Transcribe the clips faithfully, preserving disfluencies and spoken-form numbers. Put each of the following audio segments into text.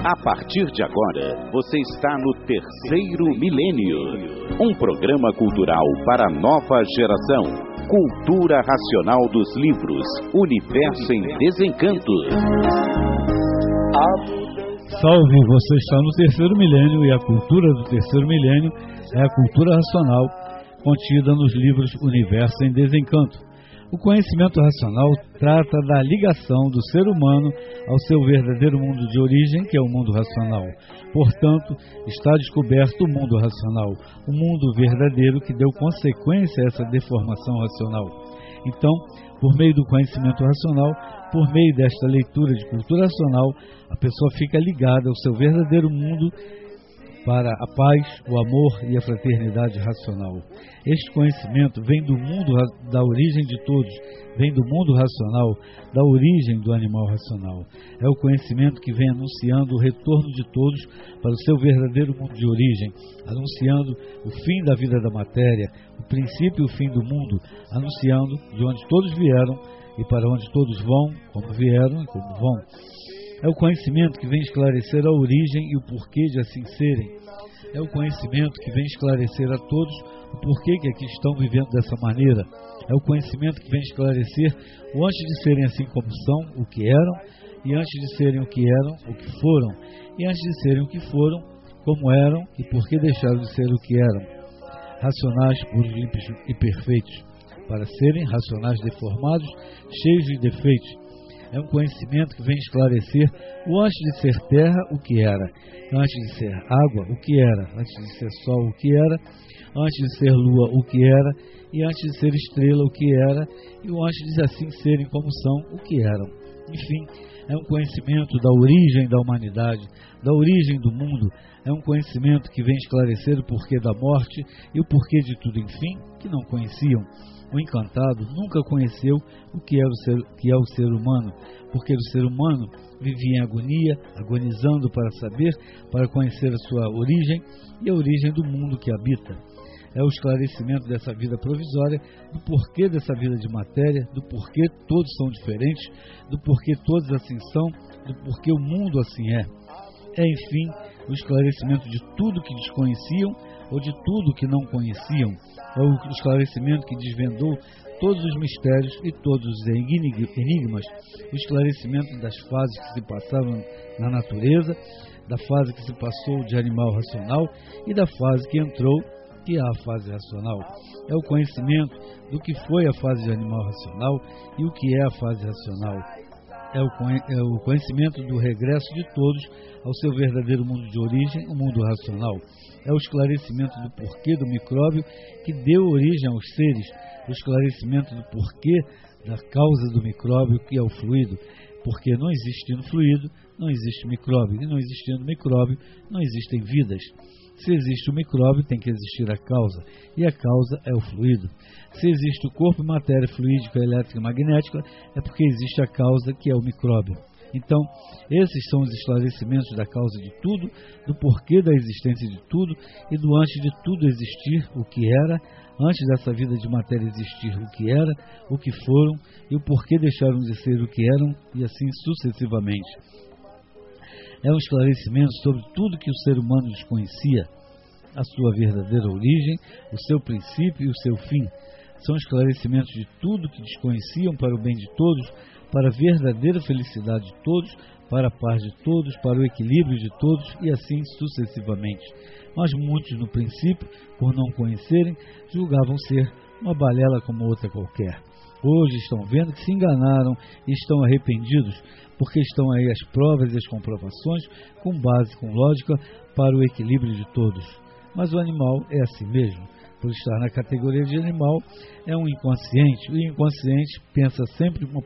A partir de agora, você está no Terceiro Milênio, um programa cultural para a nova geração. Cultura racional dos livros, Universo em Desencanto. Salve, você está no Terceiro Milênio e a cultura do Terceiro Milênio é a cultura racional contida nos livros Universo em Desencanto. O conhecimento racional trata da ligação do ser humano ao seu verdadeiro mundo de origem, que é o mundo racional. Portanto, está descoberto o mundo racional, o mundo verdadeiro que deu consequência a essa deformação racional. Então, por meio do conhecimento racional, por meio desta leitura de cultura racional, a pessoa fica ligada ao seu verdadeiro mundo para a paz, o amor e a fraternidade racional. Este conhecimento vem do mundo, da origem de todos, vem do mundo racional, da origem do animal racional. É o conhecimento que vem anunciando o retorno de todos para o seu verdadeiro mundo de origem, anunciando o fim da vida da matéria, o princípio e o fim do mundo, anunciando de onde todos vieram e para onde todos vão, como vieram e como vão. É o conhecimento que vem esclarecer a origem e o porquê de assim serem. É o conhecimento que vem esclarecer a todos o porquê que aqui estão vivendo dessa maneira. É o conhecimento que vem esclarecer o antes de serem assim como são, o que eram, e antes de serem o que eram, o que foram, e antes de serem o que foram, como eram e por que deixaram de ser o que eram. Racionais, puros, limpos e perfeitos, para serem racionais deformados, cheios de defeitos. É um conhecimento que vem esclarecer o antes de ser terra, o que era, antes de ser água, o que era, antes de ser sol, o que era, antes de ser lua, o que era, e antes de ser estrela, o que era, e o antes de assim serem como são, o que eram. Enfim, é um conhecimento da origem da humanidade, da origem do mundo, é um conhecimento que vem esclarecer o porquê da morte e o porquê de tudo, enfim, que não conheciam. O encantado nunca conheceu o que é o ser, que é o ser humano, porque o ser humano vivia em agonia, agonizando para saber, para conhecer a sua origem e a origem do mundo que habita. É o esclarecimento dessa vida provisória, do porquê dessa vida de matéria, do porquê todos são diferentes, do porquê todos assim são, do porquê o mundo assim é. É, enfim, o esclarecimento de tudo que desconheciam ou de tudo que não conheciam. É o esclarecimento que desvendou todos os mistérios e todos os enigmas, o esclarecimento das fases que se passavam na natureza, da fase que se passou de animal racional e da fase que entrou, que é a fase racional. É o conhecimento do que foi a fase de animal racional e o que é a fase racional. É o conhecimento do regresso de todos ao seu verdadeiro mundo de origem, o mundo racional. É o esclarecimento do porquê do micróbio que deu origem aos seres, o esclarecimento do porquê da causa do micróbio que é o fluido, porque não existindo fluido, não existe micróbio, e não existindo micróbio, não existem vidas. Se existe o micróbio, tem que existir a causa, e a causa é o fluido. Se existe o corpo, matéria fluídica, elétrica e magnética, é porque existe a causa, que é o micróbio. Então, esses são os esclarecimentos da causa de tudo, do porquê da existência de tudo e do antes de tudo existir, o que era, antes dessa vida de matéria existir, o que era, o que foram e o porquê deixaram de ser o que eram e assim sucessivamente. É um esclarecimento sobre tudo que o ser humano desconhecia, a sua verdadeira origem, o seu princípio e o seu fim. São esclarecimentos de tudo que desconheciam para o bem de todos, para a verdadeira felicidade de todos, para a paz de todos, para o equilíbrio de todos e assim sucessivamente. Mas muitos, no princípio, por não conhecerem, julgavam ser uma balela como outra qualquer. Hoje estão vendo que se enganaram e estão arrependidos, porque estão aí as provas e as comprovações com base, com lógica, para o equilíbrio de todos. Mas o animal é assim mesmo. Por estar na categoria de animal, é um inconsciente. O inconsciente pensa sempre uma,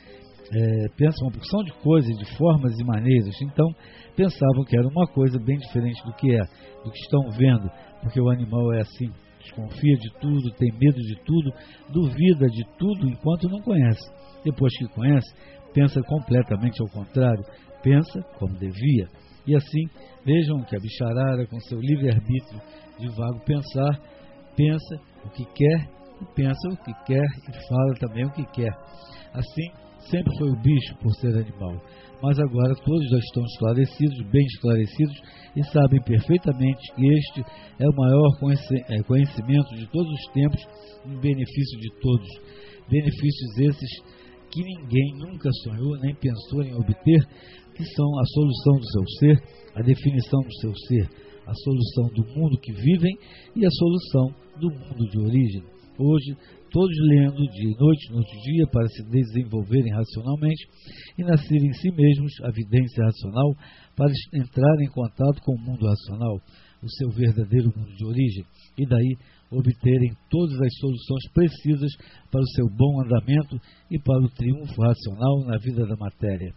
é, pensa uma porção de coisas, de formas e maneiras. Então, pensavam que era uma coisa bem diferente do que é, do que estão vendo, porque o animal é assim. Desconfia de tudo, tem medo de tudo, duvida de tudo enquanto não conhece. Depois que conhece, pensa completamente ao contrário, pensa como devia. E assim, vejam que a bicharada, com seu livre-arbítrio de vago pensar, pensa o que quer, e pensa o que quer e fala também o que quer. Assim, sempre foi o bicho por ser animal, mas agora todos já estão esclarecidos, bem esclarecidos, e sabem perfeitamente que este é o maior conhecimento de todos os tempos em benefício de todos. Benefícios esses que ninguém nunca sonhou nem pensou em obter, que são a solução do seu ser, a definição do seu ser, a solução do mundo que vivem e a solução do mundo de origem. Hoje, todos lendo dia e noite, noite e dia, para se desenvolverem racionalmente e nascerem em si mesmos a vidência racional, para entrar em contato com o mundo racional, o seu verdadeiro mundo de origem, e daí obterem todas as soluções precisas para o seu bom andamento e para o triunfo racional na vida da matéria.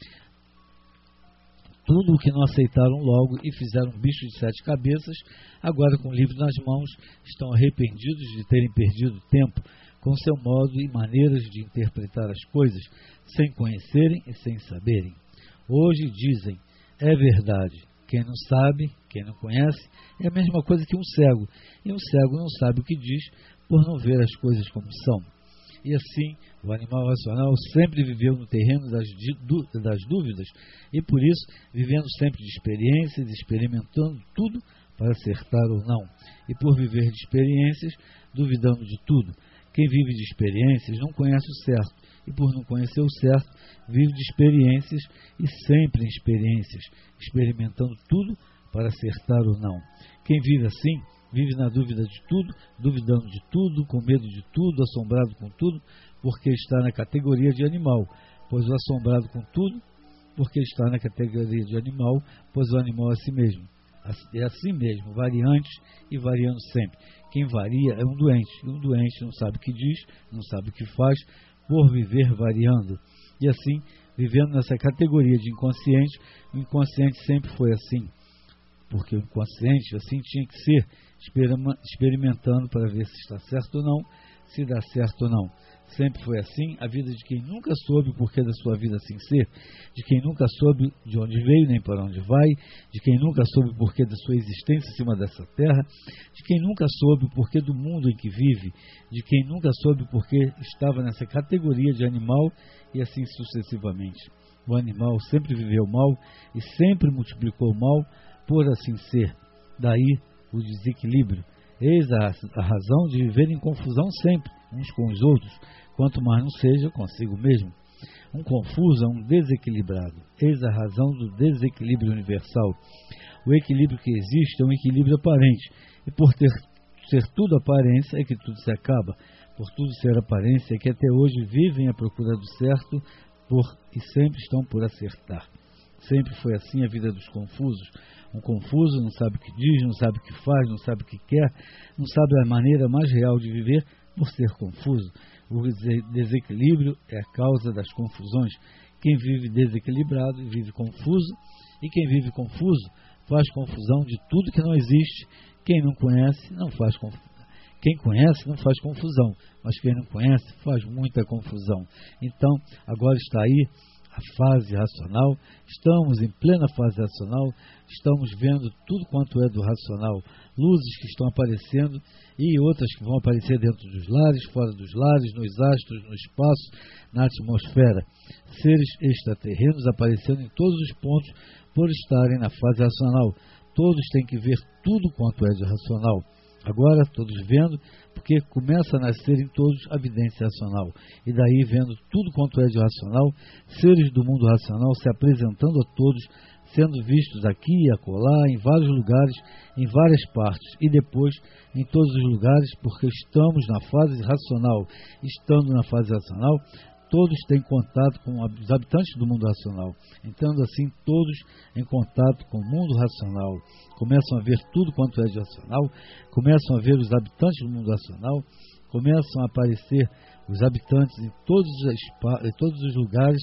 Tudo o que não aceitaram logo e fizeram um bicho de sete cabeças, agora com o livro nas mãos, estão arrependidos de terem perdido tempo com seu modo e maneiras de interpretar as coisas, sem conhecerem e sem saberem. Hoje dizem, é verdade, quem não sabe, quem não conhece, é a mesma coisa que um cego, e um cego não sabe o que diz por não ver as coisas como são. E assim, o animal racional sempre viveu no terreno das, das dúvidas, e por isso, vivendo sempre de experiências, experimentando tudo para acertar ou não, e por viver de experiências, duvidando de tudo. Quem vive de experiências não conhece o certo, e por não conhecer o certo, vive de experiências e sempre em experiências, experimentando tudo para acertar ou não. Quem vive assim, vive na dúvida de tudo, duvidando de tudo, com medo de tudo, assombrado com tudo, porque está na categoria de animal, pois o assombrado com tudo, porque está na categoria de animal, pois o animal é a si mesmo. É assim mesmo, variante e variando sempre. Quem varia é um doente, e um doente não sabe o que diz, não sabe o que faz, por viver variando. E assim, vivendo nessa categoria de inconsciente, o inconsciente sempre foi assim, porque o inconsciente assim tinha que ser, experimentando para ver se está certo ou não, se dá certo ou não. Sempre foi assim a vida de quem nunca soube o porquê da sua vida assim ser, de quem nunca soube de onde veio nem para onde vai, de quem nunca soube o porquê da sua existência em cima dessa terra, de quem nunca soube o porquê do mundo em que vive, de quem nunca soube o porquê estava nessa categoria de animal e assim sucessivamente. O animal sempre viveu mal e sempre multiplicou mal por assim ser. Daí o desequilíbrio. Eis a, a razão de viver em confusão sempre, uns com os outros, quanto mais não seja consigo mesmo. Um confuso é um desequilibrado. Eis a razão do desequilíbrio universal. O equilíbrio que existe é um equilíbrio aparente, e por ter, ser tudo aparência é que tudo se acaba. Por tudo ser aparência é que até hoje vivem à procura do certo por, e sempre estão por acertar. Sempre foi assim a vida dos confusos. Um confuso não sabe o que diz, não sabe o que faz, não sabe o que quer, não sabe a maneira mais real de viver por ser confuso. O desequilíbrio é a causa das confusões. Quem vive desequilibrado vive confuso, e quem vive confuso faz confusão de tudo que não existe. Quem não conhece não faz confusão. Quem conhece não faz confusão, mas quem não conhece faz muita confusão. Então, agora está aí a fase racional, estamos em plena fase racional, estamos vendo tudo quanto é do racional, luzes que estão aparecendo e outras que vão aparecer dentro dos lares, fora dos lares, nos astros, no espaço, na atmosfera. Seres extraterrenos aparecendo em todos os pontos por estarem na fase racional. Todos têm que ver tudo quanto é de racional. Agora, todos vendo, porque começa a nascer em todos a vidência racional. E daí, vendo tudo quanto é de racional, seres do mundo racional se apresentando a todos, sendo vistos aqui e acolá, em vários lugares, em várias partes, e depois em todos os lugares, porque estamos na fase racional. Estando na fase racional, todos têm contato com os habitantes do mundo racional. Entrando assim, todos em contato com o mundo racional. Começam a ver tudo quanto é de racional, começam a ver os habitantes do mundo racional, começam a aparecer os habitantes em todos os, em todos os lugares,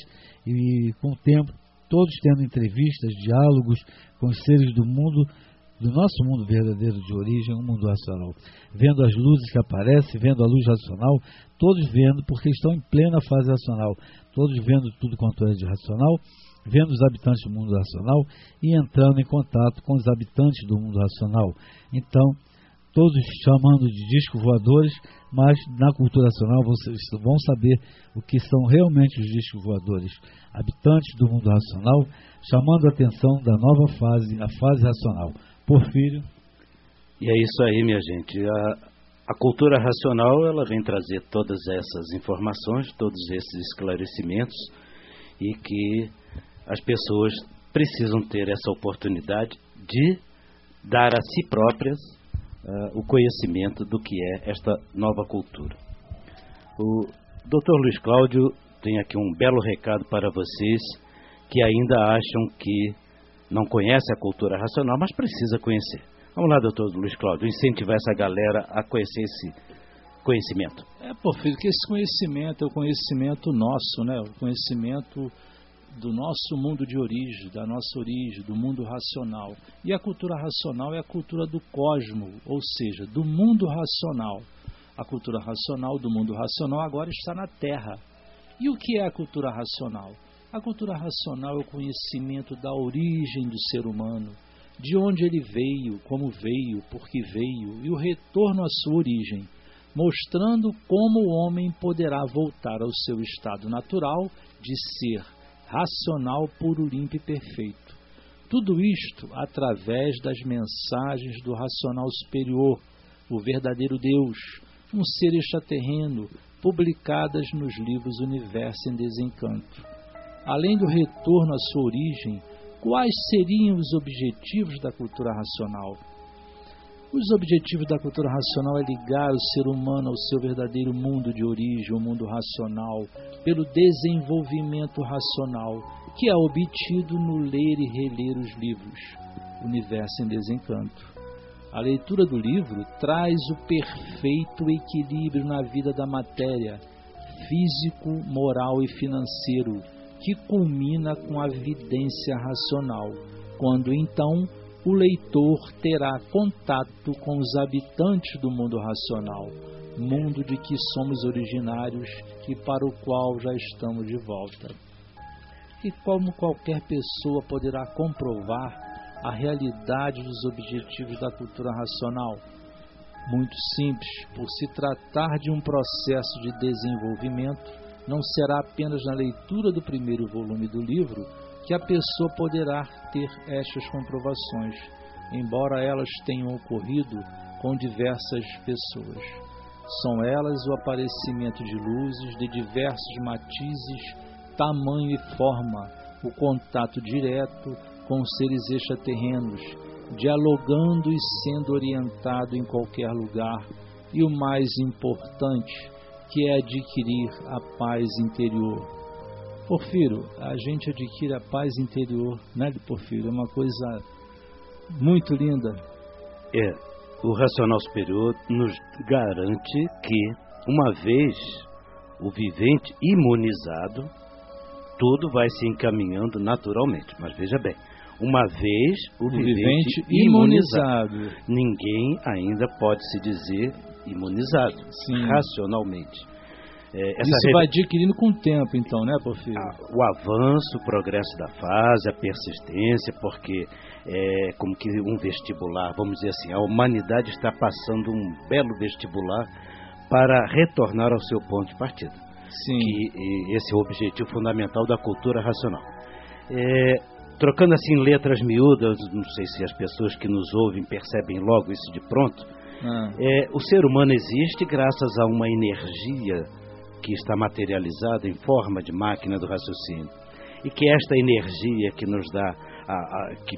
e com o tempo, todos tendo entrevistas, diálogos com os seres do mundo, do nosso mundo verdadeiro de origem, o mundo racional. Vendo as luzes que aparecem, vendo a luz racional, todos vendo, porque estão em plena fase racional, todos vendo tudo quanto é de racional, vendo os habitantes do mundo racional e entrando em contato com os habitantes do mundo racional. Então, todos chamando de discos voadores, mas na cultura racional vocês vão saber o que são realmente os discos voadores, habitantes do mundo racional, chamando a atenção da nova fase, a fase racional. Porfírio. E é isso aí, minha gente. A, a cultura racional, ela vem trazer todas essas informações, todos esses esclarecimentos, e que as pessoas precisam ter essa oportunidade de dar a si próprias uh, o conhecimento do que é esta nova cultura. O doutor Luiz Cláudio tem aqui um belo recado para vocês que ainda acham que não conhecem a cultura racional, mas precisa conhecer. Vamos lá, doutor Luiz Cláudio, incentivar essa galera a conhecer esse conhecimento. É, Porfírio, que esse conhecimento é o conhecimento nosso, né? O conhecimento do nosso mundo de origem, da nossa origem, do mundo racional. E a cultura racional é a cultura do cosmo, ou seja, do mundo racional. A cultura racional do mundo racional agora está na Terra. E o que é a cultura racional? A cultura racional é o conhecimento da origem do ser humano, de onde ele veio, como veio, por que veio, e o retorno à sua origem, mostrando como o homem poderá voltar ao seu estado natural de ser racional, puro, limpo e perfeito. Tudo isto através das mensagens do racional superior, o verdadeiro Deus, um ser extraterreno, publicadas nos livros Universo em Desencanto. Além do retorno à sua origem, quais seriam os objetivos da cultura racional? Os objetivos da cultura racional é ligar o ser humano ao seu verdadeiro mundo de origem, o mundo racional, pelo desenvolvimento racional, que é obtido no ler e reler os livros Universo em Desencanto. A leitura do livro traz o perfeito equilíbrio na vida da matéria, físico, moral e financeiro, que culmina com a vidência racional, quando então o leitor terá contato com os habitantes do mundo racional, mundo de que somos originários e para o qual já estamos de volta. E como qualquer pessoa poderá comprovar a realidade dos objetivos da cultura racional? Muito simples, por se tratar de um processo de desenvolvimento, não será apenas na leitura do primeiro volume do livro que a pessoa poderá ter estas comprovações, embora elas tenham ocorrido com diversas pessoas. São elas o aparecimento de luzes de diversos matizes, tamanho e forma, o contato direto com seres extraterrenos, dialogando e sendo orientado em qualquer lugar, e o mais importante, que é adquirir a paz interior. Porfírio, a gente adquire a paz interior, né, Porfírio? É uma coisa muito linda. É, o racional superior nos garante que, uma vez o vivente imunizado, tudo vai se encaminhando naturalmente. Mas veja bem, uma vez o, o vivente, vivente imunizado, imunizado, ninguém ainda pode se dizer imunizado, sim, racionalmente. É, essa Isso re... vai adquirindo com o tempo, então, né, Porfírio? Ah, o avanço, o progresso da fase, a persistência, porque é como que um vestibular, vamos dizer assim, a humanidade está passando um belo vestibular para retornar ao seu ponto de partida. Sim. Que esse é o objetivo fundamental da cultura racional. É, trocando assim letras miúdas, não sei se as pessoas que nos ouvem percebem logo isso de pronto, ah. é, o ser humano existe graças a uma energia que está materializada em forma de máquina do raciocínio. E que esta energia que nos dá, a, a, que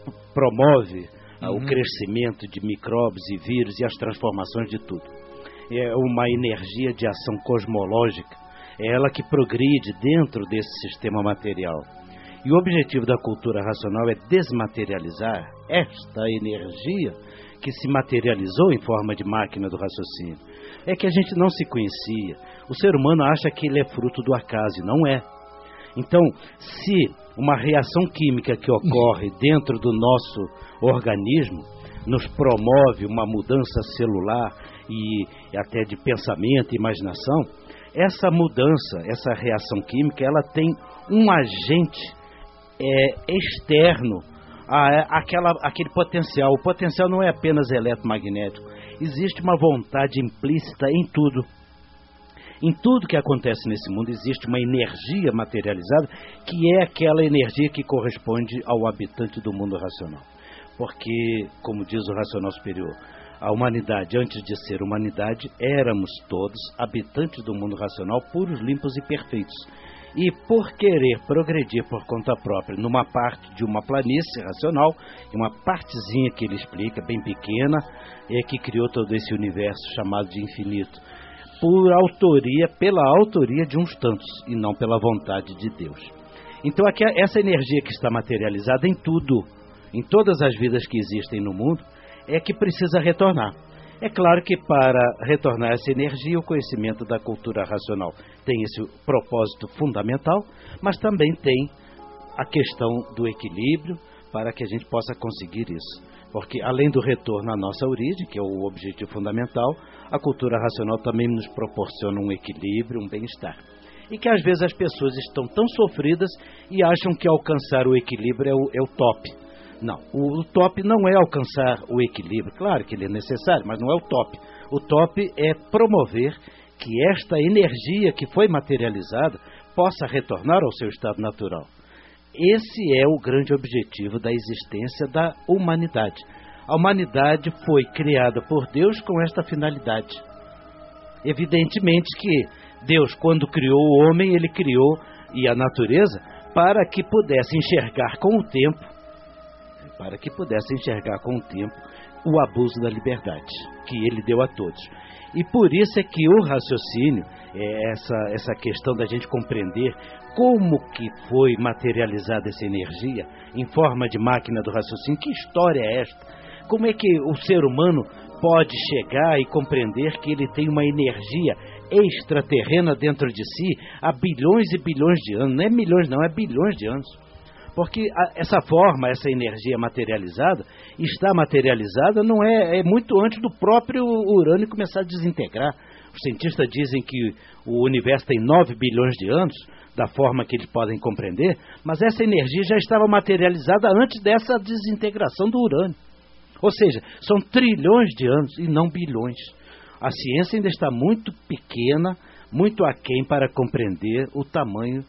promove uhum. a, o crescimento de micróbios e vírus e as transformações de tudo. É uma energia de ação cosmológica, é ela que progride dentro desse sistema material. E o objetivo da cultura racional é desmaterializar esta energia que se materializou em forma de máquina do raciocínio. É que a gente não se conhecia. O ser humano acha que ele é fruto do acaso, e não é. Então, se uma reação química que ocorre dentro do nosso organismo nos promove uma mudança celular e até de pensamento e imaginação, essa mudança, essa reação química, ela tem um agente é, externo a, aquela, aquele potencial. O potencial não é apenas eletromagnético, existe uma vontade implícita em tudo. Em tudo que acontece nesse mundo existe uma energia materializada, que é aquela energia que corresponde ao habitante do mundo racional. Porque, como diz o racional superior, a humanidade, antes de ser humanidade, éramos todos habitantes do mundo racional, puros, limpos e perfeitos. E por querer progredir por conta própria numa parte de uma planície racional, uma partezinha que ele explica, bem pequena, é que criou todo esse universo chamado de infinito, por autoria, pela autoria de uns tantos, e não pela vontade de Deus. Então aqui, essa energia que está materializada em tudo, em todas as vidas que existem no mundo, é que precisa retornar. É claro que para retornar essa energia, o conhecimento da cultura racional tem esse propósito fundamental, mas também tem a questão do equilíbrio para que a gente possa conseguir isso. Porque além do retorno à nossa origem, que é o objetivo fundamental, a cultura racional também nos proporciona um equilíbrio, um bem-estar. E que às vezes as pessoas estão tão sofridas e acham que alcançar o equilíbrio é o, é o top. Não, o top não é alcançar o equilíbrio, claro que ele é necessário, mas não é o top. O top é promover que esta energia que foi materializada possa retornar ao seu estado natural. Esse é o grande objetivo da existência da humanidade. A humanidade foi criada por Deus com esta finalidade. Evidentemente que Deus, quando criou o homem, ele criou e a natureza para que pudesse enxergar com o tempo para que pudesse enxergar com o tempo o abuso da liberdade que ele deu a todos. E por isso é que o raciocínio, é essa, essa questão da gente compreender como que foi materializada essa energia em forma de máquina do raciocínio, que história é esta? Como é que o ser humano pode chegar e compreender que ele tem uma energia extraterrena dentro de si há bilhões e bilhões de anos? Não é milhões não, é bilhões de anos. Porque a, essa forma, essa energia materializada, está materializada não é, é muito antes do próprio urânio começar a desintegrar. Os cientistas dizem que o universo tem nove bilhões de anos, da forma que eles podem compreender, mas essa energia já estava materializada antes dessa desintegração do urânio. Ou seja, são trilhões de anos e não bilhões. A ciência ainda está muito pequena, muito aquém para compreender o tamanho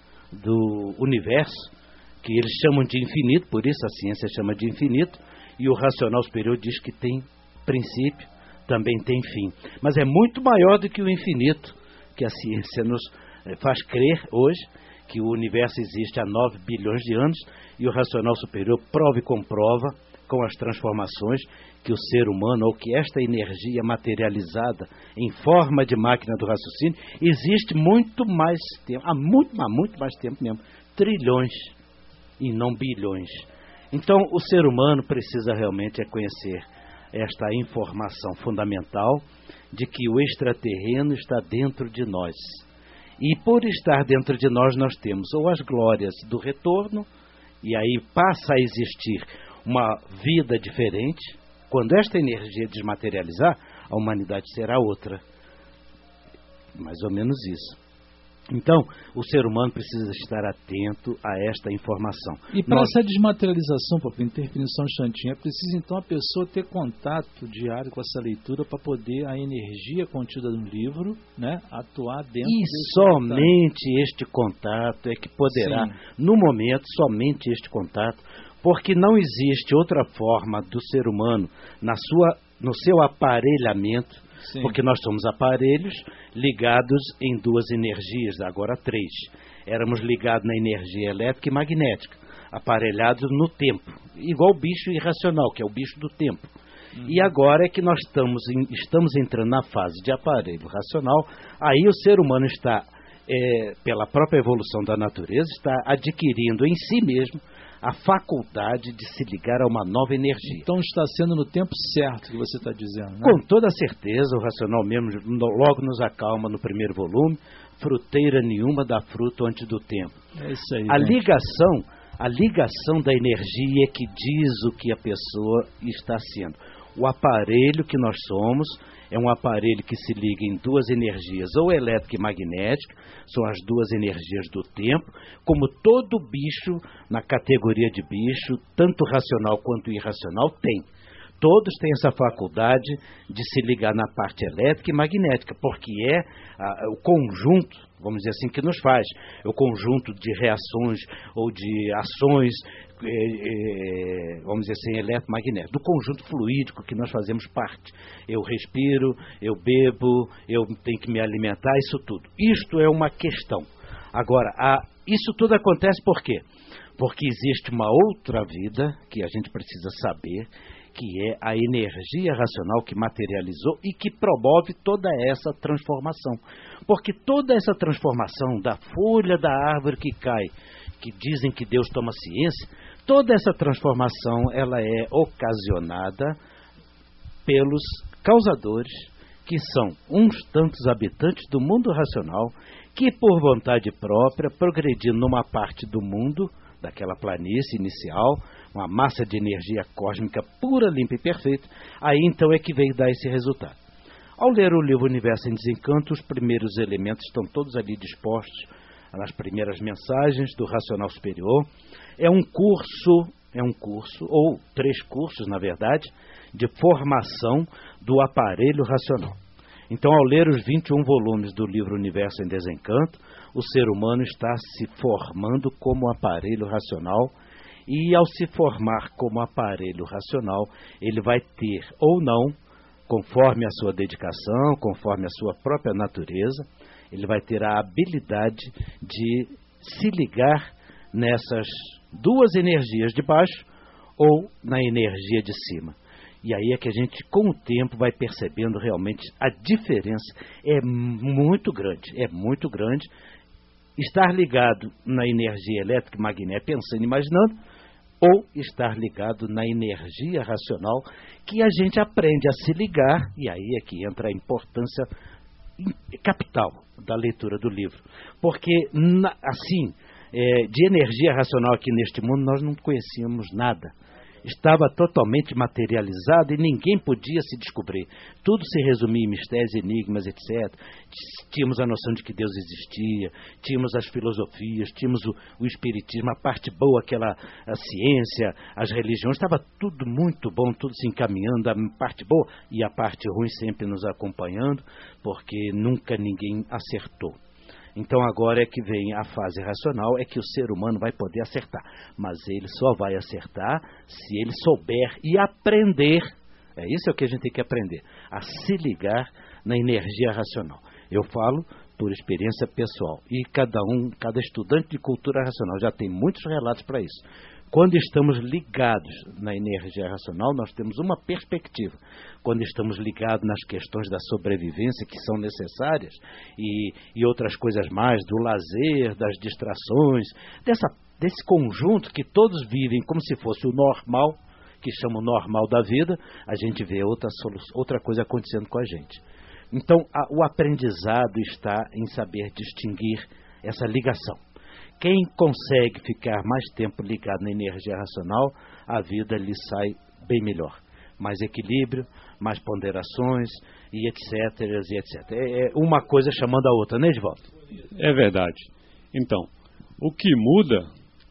do universo, que eles chamam de infinito, por isso a ciência chama de infinito, e o racional superior diz que tem princípio, também tem fim. Mas é muito maior do que o infinito, que a ciência nos faz crer hoje, que o universo existe há nove bilhões de anos, e o racional superior prova e comprova, com as transformações, que o ser humano, ou que esta energia materializada em forma de máquina do raciocínio, existe muito mais tempo, há muito, há muito mais tempo mesmo, trilhões, e não bilhões. Então o ser humano precisa realmente é conhecer esta informação fundamental de que o extraterreno está dentro de nós. E por estar dentro de nós, nós temos ou as glórias do retorno, e aí passa a existir uma vida diferente. Quando esta energia desmaterializar, a humanidade será outra. Mais ou menos isso. Então, o ser humano precisa estar atento a esta informação. E para Nós... essa desmaterialização, para interferir só um instantinho, é preciso então a pessoa ter contato diário com essa leitura para poder a energia contida no livro, né, atuar dentro E somente contato. Este contato é que poderá, Sim. no momento, somente este contato, porque não existe outra forma do ser humano, na sua, no seu aparelhamento, Sim. porque nós somos aparelhos ligados em duas energias, agora três. Éramos ligados na energia elétrica e magnética, aparelhados no tempo, igual o bicho irracional, que é o bicho do tempo. Uhum. E agora é que nós estamos, em, estamos entrando na fase de aparelho racional, aí o ser humano está, é, pela própria evolução da natureza, está adquirindo em si mesmo a faculdade de se ligar a uma nova energia. Então está sendo no tempo certo que você está dizendo, né? Com toda certeza, o racional mesmo logo nos acalma no primeiro volume, fruteira nenhuma dá fruto antes do tempo. É isso aí, a gente. ligação, a ligação da energia é que diz o que a pessoa está sendo. O aparelho que nós somos é um aparelho que se liga em duas energias, ou elétrica e magnética, são as duas energias do tempo, como todo bicho, na categoria de bicho, tanto racional quanto irracional, tem. Todos têm essa faculdade de se ligar na parte elétrica e magnética, porque é a, o conjunto, vamos dizer assim, que nos faz. É o conjunto de reações ou de ações, é, é, vamos dizer assim, eletromagnéticas, do conjunto fluídico que nós fazemos parte. Eu respiro, eu bebo, eu tenho que me alimentar, isso tudo. Isto é uma questão. Agora, a, isso tudo acontece por quê? Porque existe uma outra vida que a gente precisa saber, que é a energia racional que materializou e que promove toda essa transformação. Porque toda essa transformação da folha da árvore que cai, que dizem que Deus toma ciência, toda essa transformação ela é ocasionada pelos causadores, que são uns tantos habitantes do mundo racional, que por vontade própria, progredindo numa parte do mundo, daquela planície inicial, uma massa de energia cósmica pura, limpa e perfeita, aí então é que veio dar esse resultado. Ao ler o livro Universo em Desencanto, os primeiros elementos estão todos ali dispostos, nas primeiras mensagens do Racional Superior. É um curso, é um curso, ou três cursos, na verdade, de formação do aparelho racional. Então, ao ler os vinte e um volumes do livro Universo em Desencanto, o ser humano está se formando como aparelho racional, e ao se formar como aparelho racional, ele vai ter ou não, conforme a sua dedicação, conforme a sua própria natureza, ele vai ter a habilidade de se ligar nessas duas energias de baixo ou na energia de cima. E aí é que a gente, com o tempo, vai percebendo realmente a diferença. É muito grande, é muito grande. Estar ligado na energia elétrica e magnética, pensando e imaginando, ou estar ligado na energia racional, que a gente aprende a se ligar, e aí é que entra a importância capital da leitura do livro. Porque, na, assim, é, de energia racional aqui neste mundo, nós não conhecíamos nada. Estava totalmente materializado e ninguém podia se descobrir. Tudo se resumia em mistérios, enigmas, etcétera. Tínhamos a noção de que Deus existia, tínhamos as filosofias, tínhamos o, o espiritismo, a parte boa, aquela a ciência, as religiões, estava tudo muito bom, tudo se encaminhando, a parte boa e a parte ruim sempre nos acompanhando, porque nunca ninguém acertou. Então agora é que vem a fase racional, é que o ser humano vai poder acertar. Mas ele só vai acertar se ele souber e aprender. É isso que a gente tem que aprender, a se ligar na energia racional. Eu falo por experiência pessoal. E cada um, cada estudante de cultura racional já tem muitos relatos para isso. Quando estamos ligados na energia racional, nós temos uma perspectiva. Quando estamos ligados nas questões da sobrevivência, que são necessárias, e, e outras coisas mais, do lazer, das distrações, dessa, desse conjunto que todos vivem como se fosse o normal, que chama o normal da vida, a gente vê outra, outra coisa acontecendo com a gente. Então, a, o aprendizado está em saber distinguir essa ligação. Quem consegue ficar mais tempo ligado na energia racional, a vida lhe sai bem melhor. Mais equilíbrio, mais ponderações, e etc, e etcétera. É uma coisa chamando a outra, né, Edvaldo? É verdade. Então, o que muda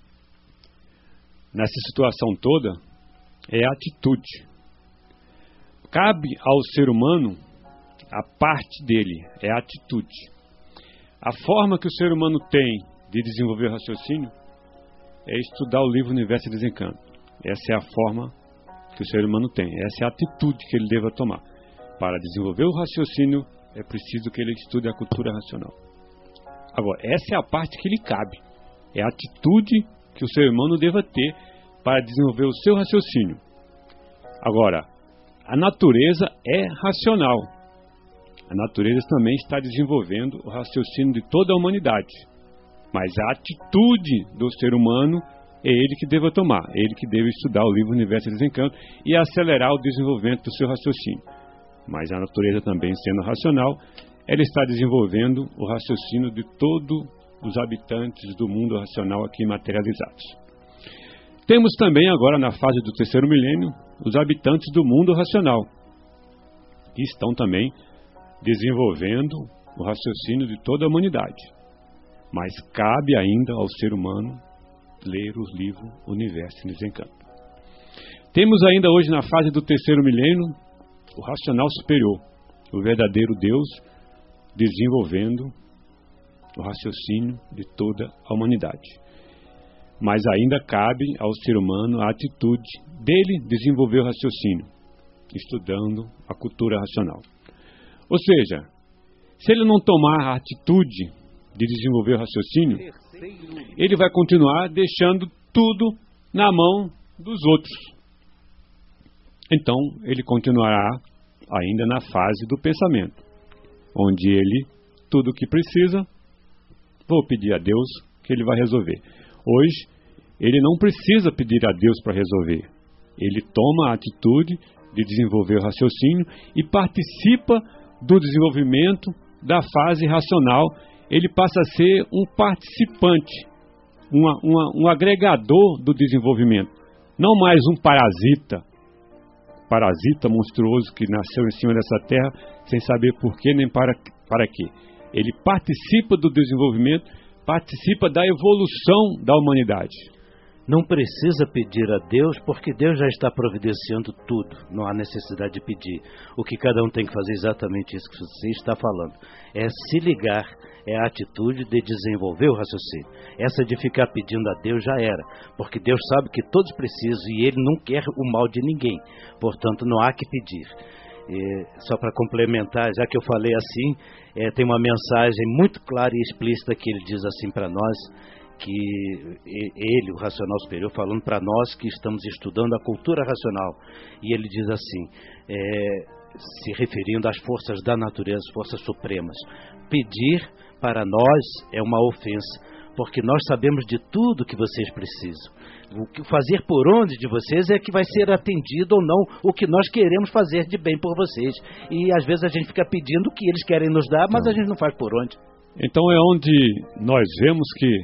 nessa situação toda é a atitude. Cabe ao ser humano a parte dele, é a atitude. A forma que o ser humano tem de desenvolver o raciocínio é estudar o livro Universo em Desencanto. Essa é a forma que o ser humano tem, essa é a atitude que ele deva tomar. Para desenvolver o raciocínio é preciso que ele estude a cultura racional. Agora, essa é a parte que lhe cabe, é a atitude que o ser humano deva ter para desenvolver o seu raciocínio. Agora, a natureza é racional. A natureza também está desenvolvendo o raciocínio de toda a humanidade. Mas a atitude do ser humano é ele que deva tomar, é ele que deve estudar o livro Universo em Desencanto e acelerar o desenvolvimento do seu raciocínio. Mas a natureza também, sendo racional, ela está desenvolvendo o raciocínio de todos os habitantes do mundo racional aqui materializados. Temos também agora, na fase do terceiro milênio, os habitantes do mundo racional, que estão também desenvolvendo o raciocínio de toda a humanidade. Mas cabe ainda ao ser humano ler os livros Universo em Desencanto. Temos ainda hoje na fase do terceiro milênio o racional superior, o verdadeiro Deus desenvolvendo o raciocínio de toda a humanidade. Mas ainda cabe ao ser humano a atitude dele desenvolver o raciocínio, estudando a cultura racional. Ou seja, se ele não tomar a atitude de desenvolver o raciocínio, ele vai continuar deixando tudo na mão dos outros. Então, ele continuará ainda na fase do pensamento, onde ele, tudo o que precisa, vou pedir a Deus que ele vai resolver. Hoje, ele não precisa pedir a Deus para resolver. Ele toma a atitude de desenvolver o raciocínio e participa do desenvolvimento da fase racional. Ele passa a ser um participante, uma, uma, um agregador do desenvolvimento, não mais um parasita, parasita monstruoso que nasceu em cima dessa terra sem saber por quê nem para, para quê. Ele participa do desenvolvimento, participa da evolução da humanidade. Não precisa pedir a Deus, porque Deus já está providenciando tudo. Não há necessidade de pedir. O que cada um tem que fazer é exatamente isso que você está falando. É se ligar, é a atitude de desenvolver o raciocínio. Essa de ficar pedindo a Deus já era, porque Deus sabe que todos precisam e Ele não quer o mal de ninguém. Portanto, não há que pedir. E, só para complementar, já que eu falei assim, é, tem uma mensagem muito clara e explícita que ele diz assim para nós, que ele, o racional superior, falando para nós que estamos estudando a cultura racional, e ele diz assim, é, se referindo às forças da natureza, forças supremas: pedir para nós é uma ofensa, porque nós sabemos de tudo que vocês precisam. O que fazer por onde de vocês é que vai ser atendido ou não o que nós queremos fazer de bem por vocês. E às vezes a gente fica pedindo o que eles querem nos dar, mas a gente não faz por onde. Então é onde nós vemos que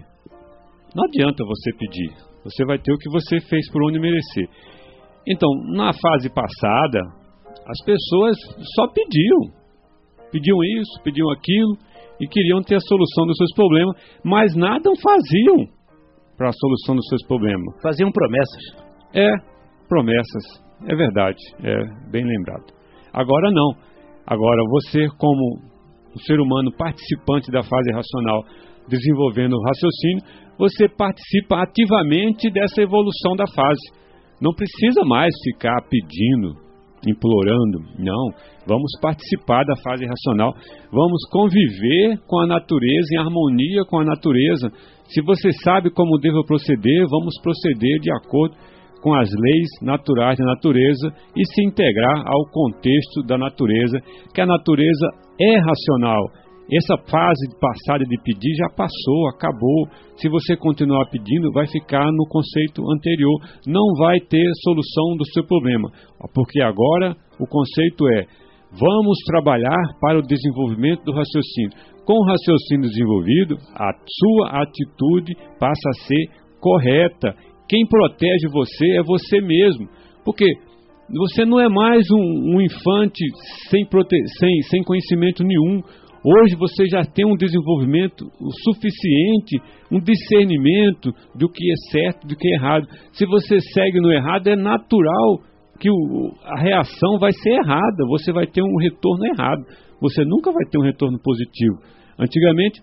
não adianta você pedir, você vai ter o que você fez por onde merecer. Então, na fase passada, as pessoas só pediam, pediam isso, pediam aquilo, e queriam ter a solução dos seus problemas, mas nada faziam para a solução dos seus problemas. Faziam promessas. É, promessas, é verdade, é bem lembrado. Agora não, agora você, como um ser humano participante da fase racional, desenvolvendo o raciocínio, você participa ativamente dessa evolução da fase. Não precisa mais ficar pedindo, implorando, não. Vamos participar da fase racional, vamos conviver com a natureza, em harmonia com a natureza. Se você sabe como devo proceder, vamos proceder de acordo com as leis naturais da natureza e se integrar ao contexto da natureza, que a natureza é racional. Essa fase passada de pedir já passou, acabou. Se você continuar pedindo, vai ficar no conceito anterior, não vai ter solução do seu problema, porque agora o conceito é: vamos trabalhar para o desenvolvimento do raciocínio. Com o raciocínio desenvolvido, a sua atitude passa a ser correta. Quem protege você é você mesmo, porque você não é mais um, um infante sem, prote... sem, sem conhecimento nenhum. Hoje você já tem um desenvolvimento suficiente, um discernimento do que é certo, do que é errado. Se você segue no errado, é natural que o, a reação vai ser errada, você vai ter um retorno errado, você nunca vai ter um retorno positivo. Antigamente,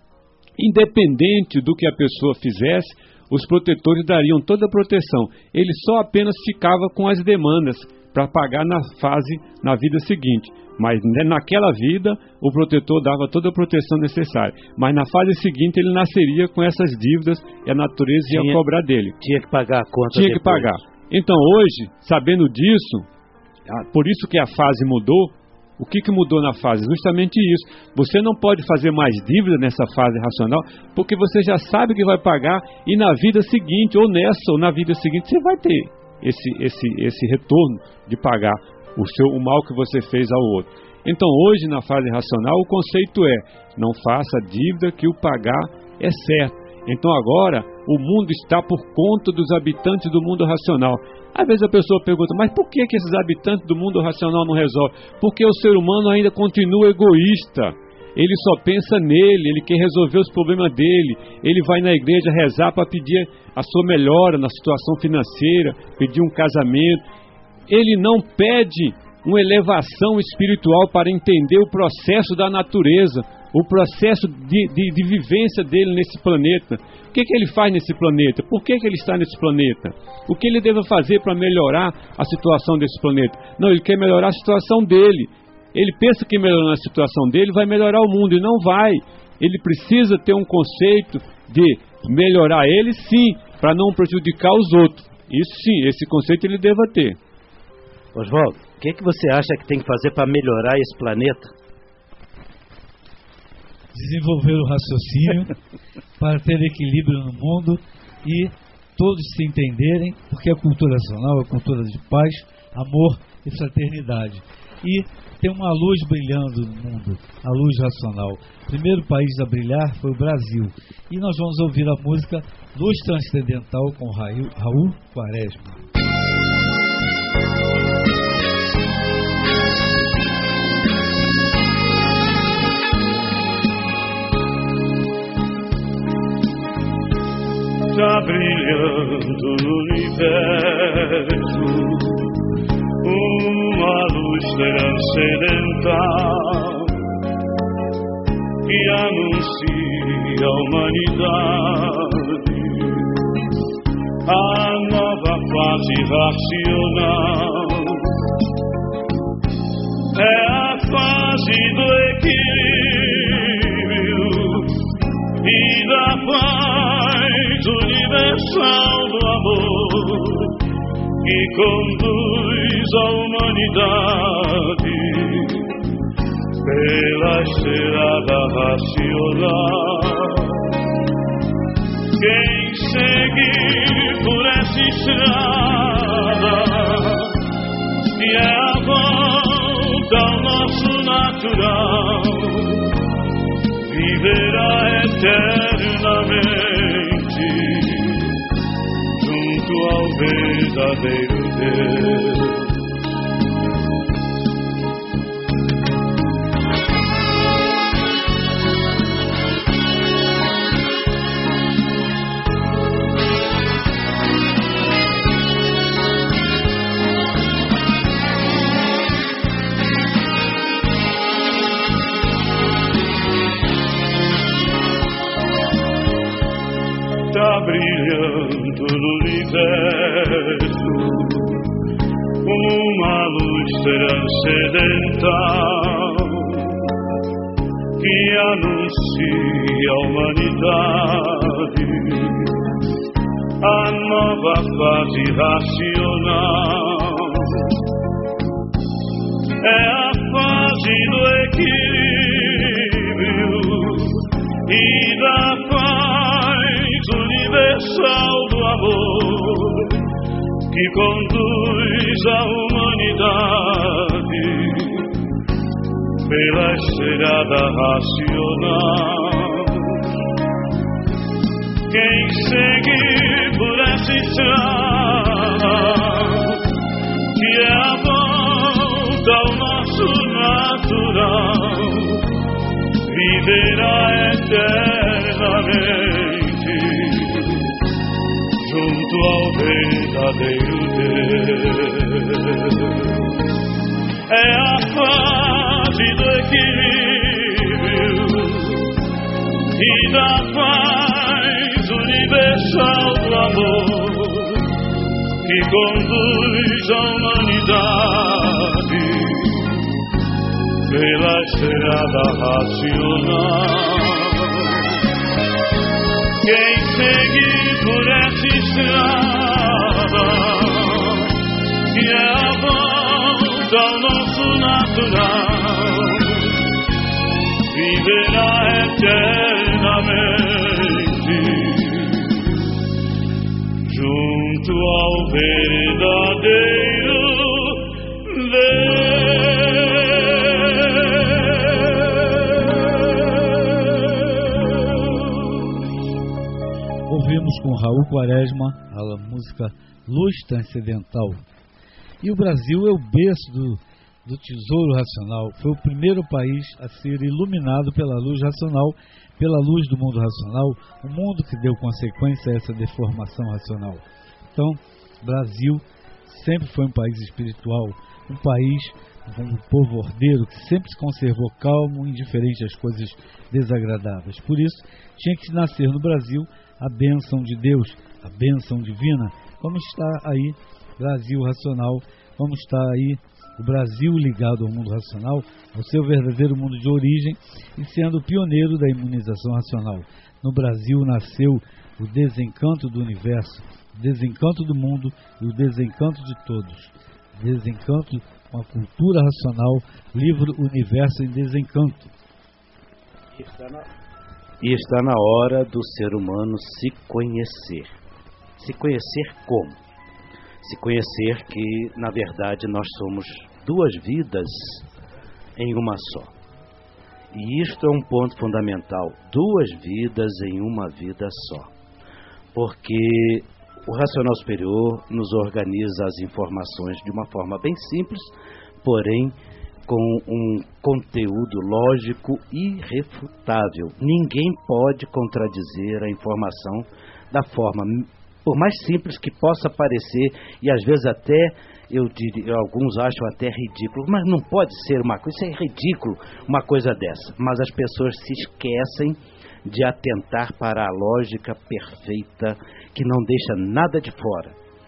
independente do que a pessoa fizesse, os protetores dariam toda a proteção. Ele só apenas ficava com as demandas para pagar na fase, na vida seguinte. Mas naquela vida, o protetor dava toda a proteção necessária. Mas na fase seguinte, ele nasceria com essas dívidas e a natureza tinha, ia cobrar dele. Tinha que pagar a conta Tinha depois. que pagar. Então hoje, sabendo disso, por isso que a fase mudou, o que, que mudou na fase? Justamente isso. Você não pode fazer mais dívida nessa fase racional, porque você já sabe que vai pagar e na vida seguinte, ou nessa ou na vida seguinte, você vai ter esse, esse, esse retorno de pagar o, seu, o mal que você fez ao outro. Então hoje na fase racional o conceito é: não faça dívida que o pagar é certo. Então agora o mundo está por conta dos habitantes do mundo racional. Às vezes a pessoa pergunta: mas por que, que esses habitantes do mundo racional não resolvem? Porque o ser humano ainda continua egoísta. ele só pensa nele, ele quer resolver os problemas dele, ele vai na igreja rezar para pedir a sua melhora na situação financeira, pedir um casamento. Ele não pede uma elevação espiritual para entender o processo da natureza, o processo de, de, de vivência dele nesse planeta. O que, que ele faz nesse planeta? Por que, que ele está nesse planeta? O que ele deve fazer para melhorar a situação desse planeta? Não, ele quer melhorar a situação dele. Ele pensa que melhorando a situação dele vai melhorar o mundo, e não vai. Ele precisa ter um conceito de melhorar ele, sim, para não prejudicar os outros. Isso sim, esse conceito ele deva ter. Oswaldo, o que, que você acha que tem que fazer para melhorar esse planeta? Desenvolver o raciocínio para ter equilíbrio no mundo e todos se entenderem, porque a cultura nacional é a cultura de paz, amor e fraternidade. E tem uma luz brilhando no mundo, a luz racional. O primeiro país a brilhar foi o Brasil. E nós vamos ouvir a música Luz Transcendental com Raul, Raul Quaresma. Está brilhando no universo uma luz transcendental que anuncia a humanidade a nova fase racional. É a fase do equilíbrio e da paz universal do amor que conduz a humanidade pela estrada racional. Quem seguir por essa estrada, que é a volta ao nosso natural, viverá eternamente junto ao verdadeiro Deus. Está brilhando no universo uma luz transcendental que anuncia a humanidade a nova fase racional. É a fase do equilíbrio e da paz universal do amor que conduz a humanidade pela estrada racional. Quem seguir por essa estrada, que é a volta ao nosso natural, viverá eternamente junto ao verdadeiro Deus. É a fase do equilíbrio e da paz universal do amor que conduz a humanidade pela estrada racional. Quem seguir por essa estrada, que é a volta ao nosso natural, viverá eternamente junto ao verdadeiro Deus. Ouvimos com Raul Quaresma a música Luz Transcendental. E o Brasil é o berço do, do tesouro racional, foi o primeiro país a ser iluminado pela luz racional, pela luz do mundo racional, o mundo que deu consequência a essa deformação racional. Então, Brasil sempre foi um país espiritual, um país, um povo ordeiro que sempre se conservou calmo, indiferente às coisas desagradáveis. Por isso, tinha que nascer no Brasil a bênção de Deus, a bênção divina, como está aí Brasil racional, como está aí o Brasil ligado ao mundo racional, ao seu verdadeiro mundo de origem e sendo o pioneiro da imunização racional. No Brasil nasceu o desencanto do universo, o desencanto do mundo e o desencanto de todos. Desencanto com a cultura racional, livro Universo em Desencanto. E está na, e está na hora do ser humano se conhecer. Se conhecer como? Se conhecer que, na verdade, nós somos duas vidas em uma só. E isto é um ponto fundamental. Duas vidas em uma vida só. Porque o racional superior nos organiza as informações de uma forma bem simples, porém com um conteúdo lógico irrefutável. Ninguém pode contradizer a informação da forma, por mais simples que possa parecer, e às vezes até, eu diria, alguns acham até ridículo, mas não pode ser uma coisa, isso é ridículo, uma coisa dessa. Mas as pessoas se esquecem de atentar para a lógica perfeita, que não deixa nada de fora.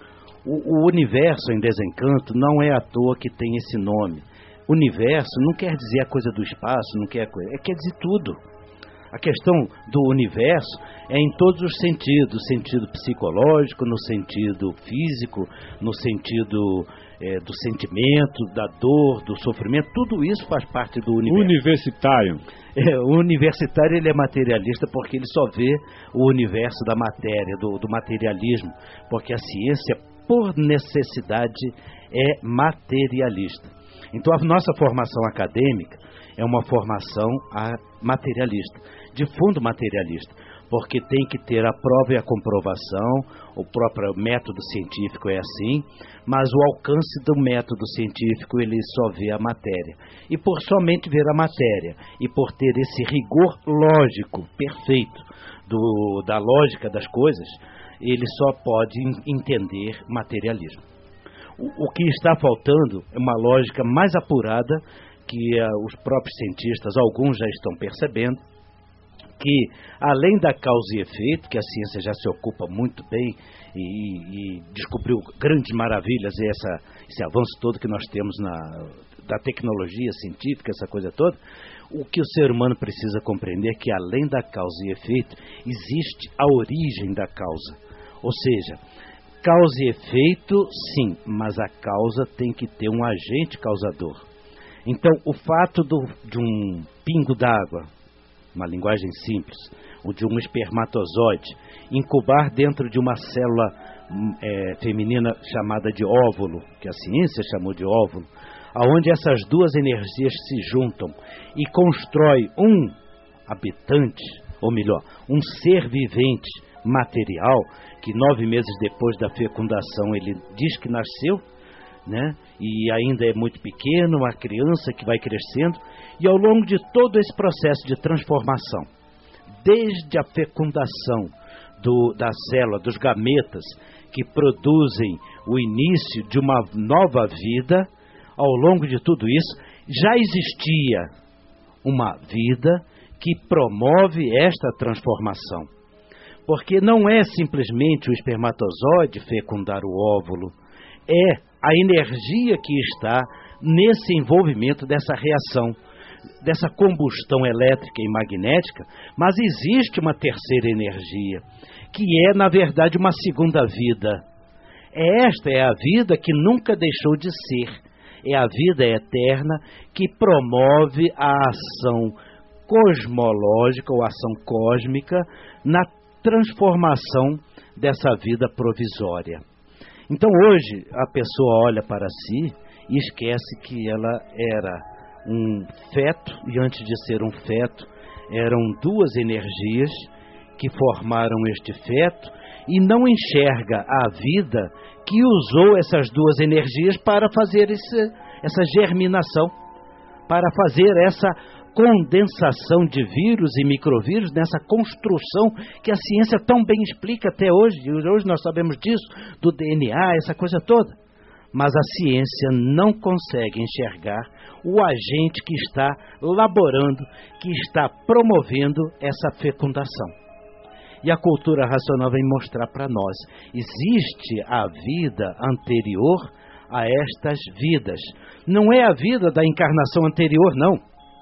O, o universo em desencanto não é à toa que tem esse nome. Universo não quer dizer a coisa do espaço, não quer, é, quer dizer tudo. A questão do universo é em todos os sentidos, no sentido psicológico, no sentido físico, no sentido é, do sentimento, da dor, do sofrimento, tudo isso faz parte do universo. Universitário. É, o universitário ele é materialista porque ele só vê o universo da matéria, do, do materialismo, porque a ciência, por necessidade, é materialista. Então a nossa formação acadêmica é uma formação materialista, de fundo materialista, porque tem que ter a prova e a comprovação, o próprio método científico é assim, mas o alcance do método científico ele só vê a matéria. E por somente ver a matéria, e por ter esse rigor lógico perfeito do, da lógica das coisas, ele só pode entender materialismo. O, o que está faltando é uma lógica mais apurada, que uh, os próprios cientistas, alguns já estão percebendo, que além da causa e efeito, que a ciência já se ocupa muito bem e, e descobriu grandes maravilhas, e essa, esse avanço todo que nós temos na, da tecnologia científica, essa coisa toda, o que o ser humano precisa compreender é que além da causa e efeito, existe a origem da causa. Ou seja, causa e efeito, sim, mas a causa tem que ter um agente causador. Então, o fato do, de um pingo d'água, uma linguagem simples, ou de um espermatozoide, incubar dentro de uma célula é, feminina chamada de óvulo, que a ciência chamou de óvulo, aonde essas duas energias se juntam e constrói um habitante, ou melhor, um ser vivente material, que nove meses depois da fecundação ele diz que nasceu, né? E ainda é muito pequeno, uma criança que vai crescendo, e ao longo de todo esse processo de transformação, desde a fecundação do, da célula, dos gametas, que produzem o início de uma nova vida, ao longo de tudo isso, já existia uma vida que promove esta transformação. Porque não é simplesmente o espermatozoide fecundar o óvulo, é a energia que está nesse envolvimento dessa reação, dessa combustão elétrica e magnética, mas existe uma terceira energia, que é, na verdade, uma segunda vida. Esta é a vida que nunca deixou de ser, é a vida eterna que promove a ação cosmológica ou ação cósmica na transformação dessa vida provisória. Então hoje a pessoa olha para si e esquece que ela era um feto, e antes de ser um feto, eram duas energias que formaram este feto, e não enxerga a vida que usou essas duas energias para fazer esse, essa germinação, para fazer essa condensação de vírus e microvírus nessa construção que a ciência tão bem explica até hoje. Hoje nós sabemos disso, do D N A, essa coisa toda. Mas a ciência não consegue enxergar o agente que está laborando, que está promovendo essa fecundação. E a cultura racional vem mostrar para nós, existe a vida anterior a estas vidas. Não é a vida da encarnação anterior, não.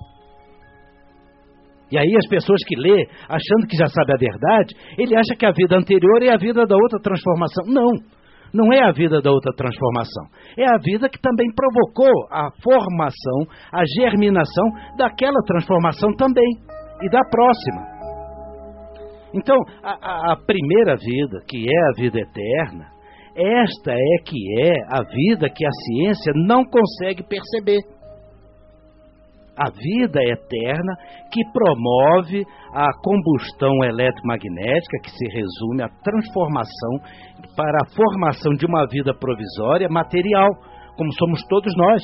E aí as pessoas que lê, achando que já sabe a verdade, ele acha que a vida anterior é a vida da outra transformação. Não, não é a vida da outra transformação. É a vida que também provocou a formação, a germinação daquela transformação também, e da próxima. Então, a, a primeira vida, que é a vida eterna, esta é que é a vida que a ciência não consegue perceber. A vida eterna que promove a combustão eletromagnética, que se resume à transformação para a formação de uma vida provisória material, como somos todos nós.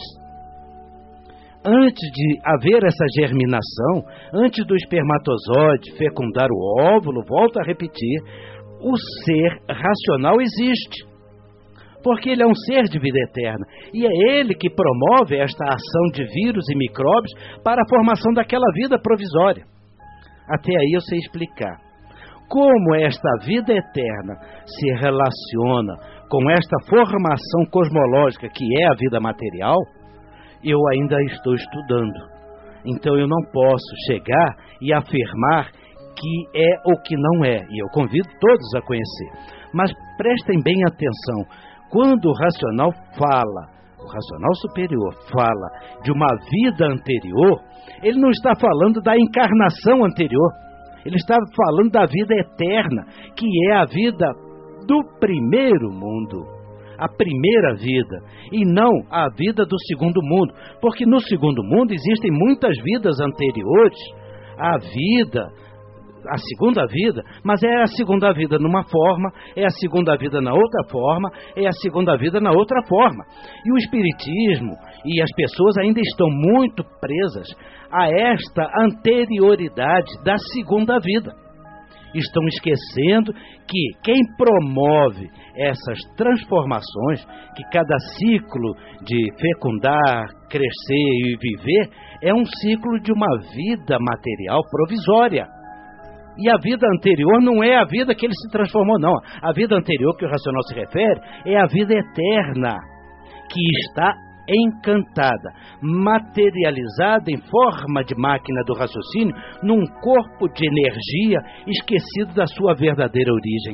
Antes de haver essa germinação, antes do espermatozoide fecundar o óvulo, volto a repetir, o ser racional existe. Porque ele é um ser de vida eterna. E é ele que promove esta ação de vírus e micróbios para a formação daquela vida provisória. Até aí eu sei explicar. Como esta vida eterna se relaciona com esta formação cosmológica que é a vida material, eu ainda estou estudando. Então eu não posso chegar e afirmar que é o que não é. E eu convido todos a conhecer. Mas prestem bem atenção. Quando o racional fala, o racional superior fala de uma vida anterior, ele não está falando da encarnação anterior. Ele está falando da vida eterna, que é a vida do primeiro mundo, a primeira vida, e não a vida do segundo mundo. Porque no segundo mundo existem muitas vidas anteriores à vida, a segunda vida, mas é a segunda vida numa forma, é a segunda vida na outra forma, é a segunda vida na outra forma. E o Espiritismo e as pessoas ainda estão muito presas a esta anterioridade da segunda vida. Estão esquecendo que quem promove essas transformações, que cada ciclo de fecundar, crescer e viver, é um ciclo de uma vida material provisória. E a vida anterior não é a vida que ele se transformou, não. A vida anterior que o racional se refere é a vida eterna, que está encantada, materializada em forma de máquina do raciocínio, num corpo de energia esquecido da sua verdadeira origem.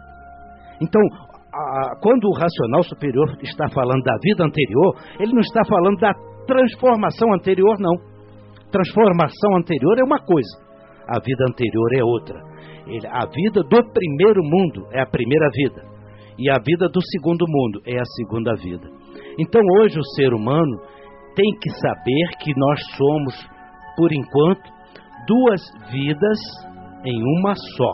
Então, a, quando o racional superior está falando da vida anterior, ele não está falando da transformação anterior, não. Transformação anterior é uma coisa. A vida anterior é outra. A vida do primeiro mundo é a primeira vida. E a vida do segundo mundo é a segunda vida. Então hoje o ser humano tem que saber que nós somos, por enquanto, duas vidas em uma só.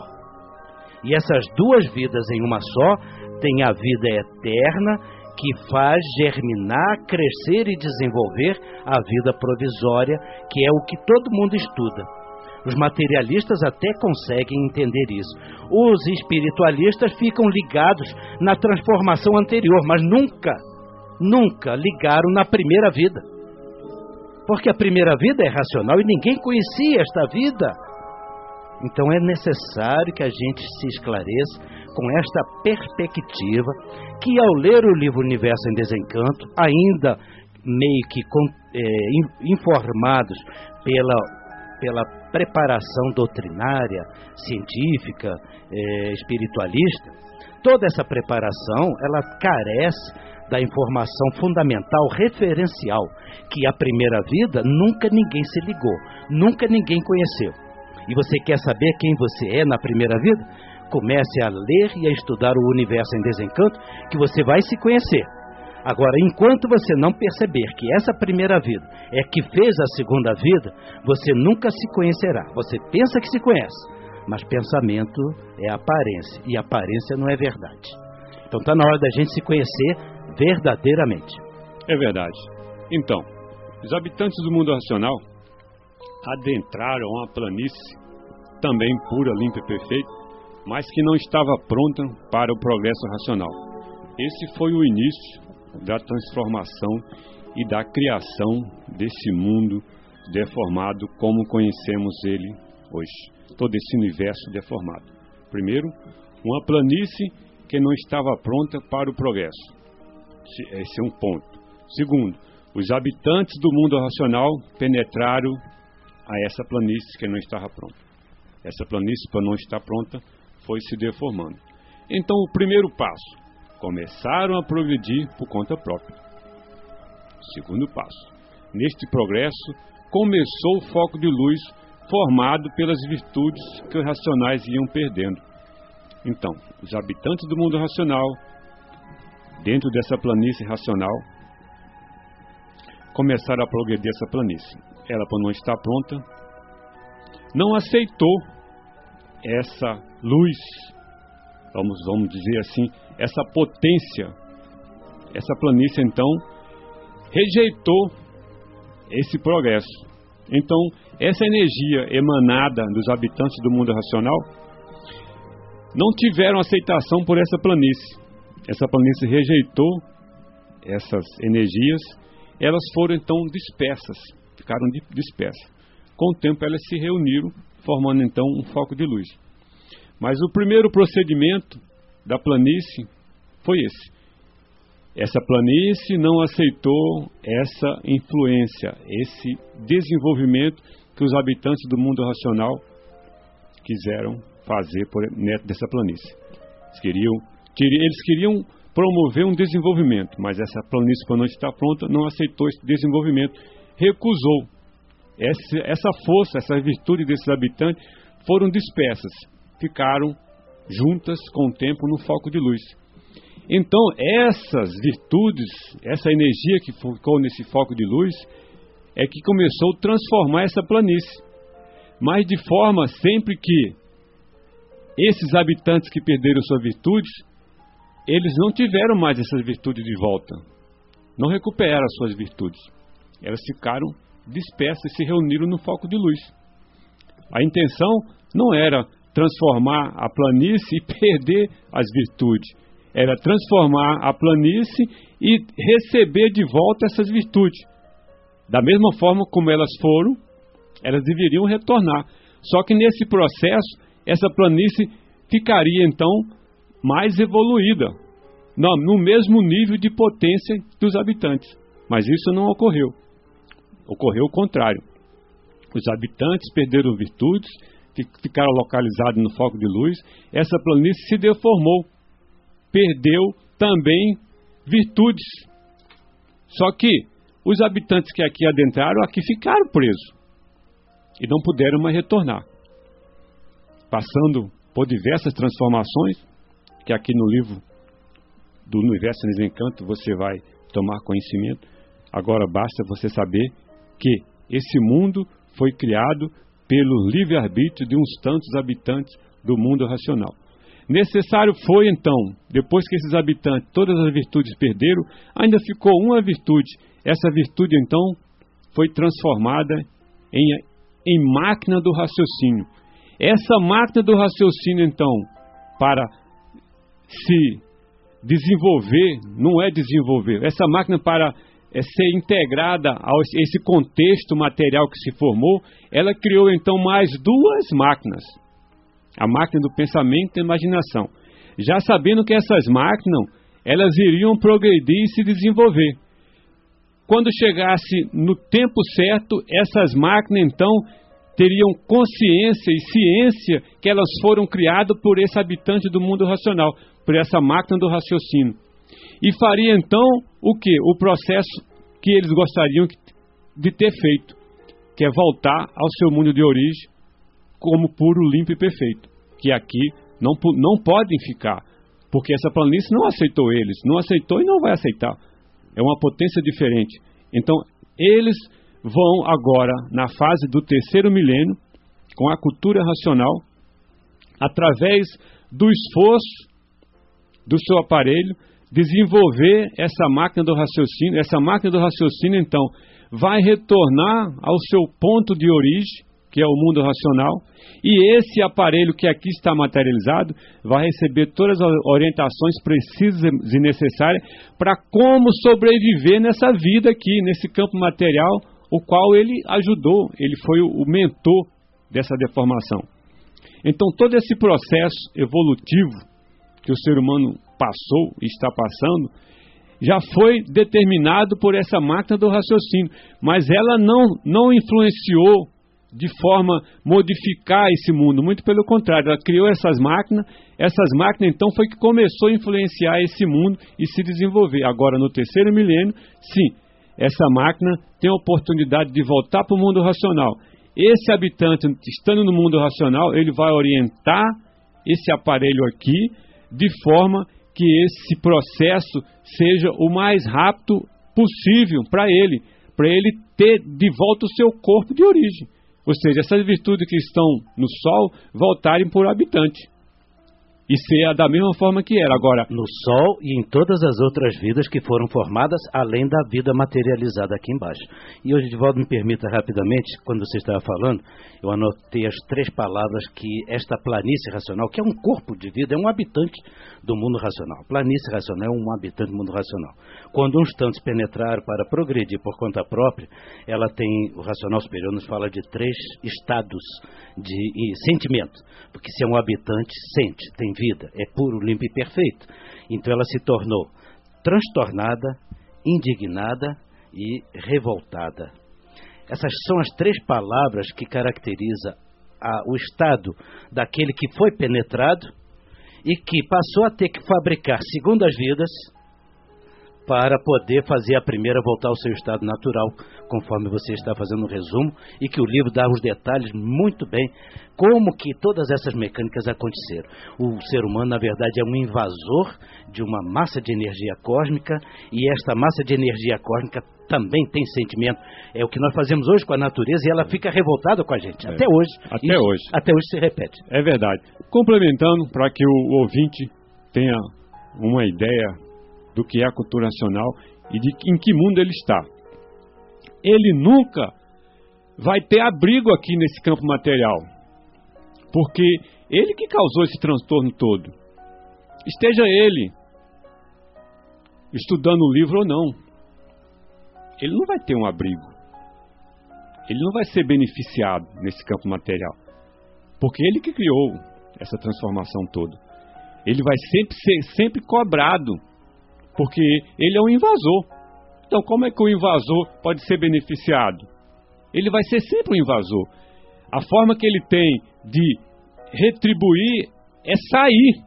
E essas duas vidas em uma só têm a vida eterna que faz germinar, crescer e desenvolver a vida provisória, que é o que todo mundo estuda. Os materialistas até conseguem entender isso. Os espiritualistas ficam ligados na transformação anterior, mas nunca, nunca ligaram na primeira vida. Porque a primeira vida é racional e ninguém conhecia esta vida. Então é necessário que a gente se esclareça com esta perspectiva, que ao ler o livro Universo em Desencanto, ainda meio que é, informados pela... pela preparação doutrinária, científica, eh, espiritualista, toda essa preparação, ela carece da informação fundamental, referencial, que a primeira vida nunca ninguém se ligou, nunca ninguém conheceu. E você quer saber quem você é na primeira vida? Comece a ler e a estudar o Universo em Desencanto, que você vai se conhecer. Agora, enquanto você não perceber que essa primeira vida é que fez a segunda vida, você nunca se conhecerá. Você pensa que se conhece, mas pensamento é aparência, e aparência não é verdade. Então está na hora da gente se conhecer verdadeiramente. É verdade. Então, os habitantes do mundo racional adentraram uma planície, também pura, limpa e perfeita, mas que não estava pronta para o progresso racional. Esse foi o início da transformação e da criação desse mundo deformado como conhecemos ele hoje. Todo esse universo deformado. Primeiro, uma planície que não estava pronta para o progresso. Esse é um ponto. Segundo, os habitantes do mundo racional penetraram a essa planície que não estava pronta. Essa planície, para não estar pronta, foi se deformando. Então, o primeiro passo, começaram a progredir por conta própria. Segundo passo, neste progresso, começou o foco de luz formado pelas virtudes que os racionais iam perdendo. Então, os habitantes do mundo racional, dentro dessa planície racional, começaram a progredir essa planície. Ela, por não estar pronta, não aceitou essa luz, vamos, vamos dizer assim, essa potência. Essa planície, então, rejeitou esse progresso. Então, essa energia emanada dos habitantes do mundo racional não tiveram aceitação por essa planície. Essa planície rejeitou essas energias, elas foram então dispersas, ficaram dispersas. Com o tempo elas se reuniram, formando então um foco de luz. Mas o primeiro procedimento da planície foi esse. Essa planície não aceitou essa influência, esse desenvolvimento que os habitantes do mundo racional quiseram fazer por dentro dessa planície. Eles queriam, eles queriam promover um desenvolvimento, mas essa planície, quando não está pronta, não aceitou esse desenvolvimento, recusou. Essa, essa força, essa virtude desses habitantes foram dispersas, ficaram juntas com o tempo no foco de luz. Então, essas virtudes, essa energia que ficou nesse foco de luz, é que começou a transformar essa planície. Mas de forma sempre que esses habitantes que perderam suas virtudes, eles não tiveram mais essas virtudes de volta. Não recuperaram as suas virtudes. Elas ficaram dispersas e se reuniram no foco de luz. A intenção não era transformar a planície e perder as virtudes. Era transformar a planície e receber de volta essas virtudes. Da mesma forma como elas foram, elas deveriam retornar. Só que nesse processo, essa planície ficaria então mais evoluída, no, no mesmo nível de potência dos habitantes. Mas isso não ocorreu. Ocorreu o contrário. Os habitantes perderam virtudes, ficaram localizados no foco de luz, essa planície se deformou. Perdeu também virtudes. Só que os habitantes que aqui adentraram, aqui ficaram presos. E não puderam mais retornar. Passando por diversas transformações, que aqui no livro do Universo em Desencanto você vai tomar conhecimento. Agora basta você saber que esse mundo foi criado pelo livre-arbítrio de uns tantos habitantes do mundo racional. Necessário foi, então, depois que esses habitantes, todas as virtudes perderam, ainda ficou uma virtude. Essa virtude, então, foi transformada em, em máquina do raciocínio. Essa máquina do raciocínio, então, para se desenvolver, não é desenvolver, essa máquina para é, ser integrada a esse contexto material que se formou, ela criou, então, mais duas máquinas. A máquina do pensamento e da imaginação. Já sabendo que essas máquinas, elas iriam progredir e se desenvolver. Quando chegasse no tempo certo, essas máquinas, então, teriam consciência e ciência que elas foram criadas por esse habitante do mundo racional, por essa máquina do raciocínio. E faria, então, o quê? O processo que eles gostariam de ter feito, que é voltar ao seu mundo de origem, como puro, limpo e perfeito, que aqui não, não podem ficar, porque essa planície não aceitou eles, não aceitou e não vai aceitar, é uma potência diferente. Então eles vão agora na fase do terceiro milênio, com a cultura racional, através do esforço do seu aparelho, desenvolver essa máquina do raciocínio. Essa máquina do raciocínio, então, vai retornar ao seu ponto de origem, que é o mundo racional, e esse aparelho que aqui está materializado vai receber todas as orientações precisas e necessárias para como sobreviver nessa vida aqui, nesse campo material, o qual ele ajudou, ele foi o mentor dessa deformação. Então, todo esse processo evolutivo que o ser humano passou e está passando, já foi determinado por essa máquina do raciocínio, mas ela não, não influenciou de forma a modificar esse mundo, muito pelo contrário, ela criou essas máquinas, essas máquinas então foi que começou a influenciar esse mundo e se desenvolver. Agora, no terceiro milênio, sim, essa máquina tem a oportunidade de voltar para o mundo racional. Esse habitante, estando no mundo racional, ele vai orientar esse aparelho aqui de forma que esse processo seja o mais rápido possível para ele, para ele ter de volta o seu corpo de origem. Ou seja, essas virtudes que estão no Sol voltarem por habitante. E ser da mesma forma que era. Agora, no Sol e em todas as outras vidas que foram formadas, além da vida materializada aqui embaixo. E hoje, Divaldo, me permita rapidamente, quando você estava falando, eu anotei as três palavras que esta planície racional, que é um corpo de vida, é um habitante do mundo racional. Planície racional é um habitante do mundo racional. Quando uns tantos penetraram para progredir por conta própria, ela tem, o racional superior nos fala de três estados de e, sentimento. Porque se é um habitante, sente, tem vida, é puro, limpo e perfeito. Então ela se tornou transtornada, indignada e revoltada. Essas são as três palavras que caracterizam a, o estado daquele que foi penetrado e que passou a ter que fabricar segundas vidas para poder fazer a primeira voltar ao seu estado natural, conforme você está fazendo um resumo, e que o livro dá os detalhes muito bem, como que todas essas mecânicas aconteceram. O ser humano, na verdade, é um invasor de uma massa de energia cósmica, e esta massa de energia cósmica também tem sentimento. É o que nós fazemos hoje com a natureza, e ela fica revoltada com a gente, é, até hoje. Até Isso, hoje. Até hoje se repete. É verdade. Complementando, para que o ouvinte tenha uma ideia do que é a cultura racional e de em que mundo ele está. Ele nunca vai ter abrigo aqui nesse campo material, porque ele que causou esse transtorno todo. Esteja ele estudando o livro ou não, ele não vai ter um abrigo. Ele não vai ser beneficiado nesse campo material, porque ele que criou essa transformação toda. Ele vai sempre ser sempre cobrado, porque ele é um invasor. Então, como é que o invasor pode ser beneficiado? Ele vai ser sempre um invasor. A forma que ele tem de retribuir é sair.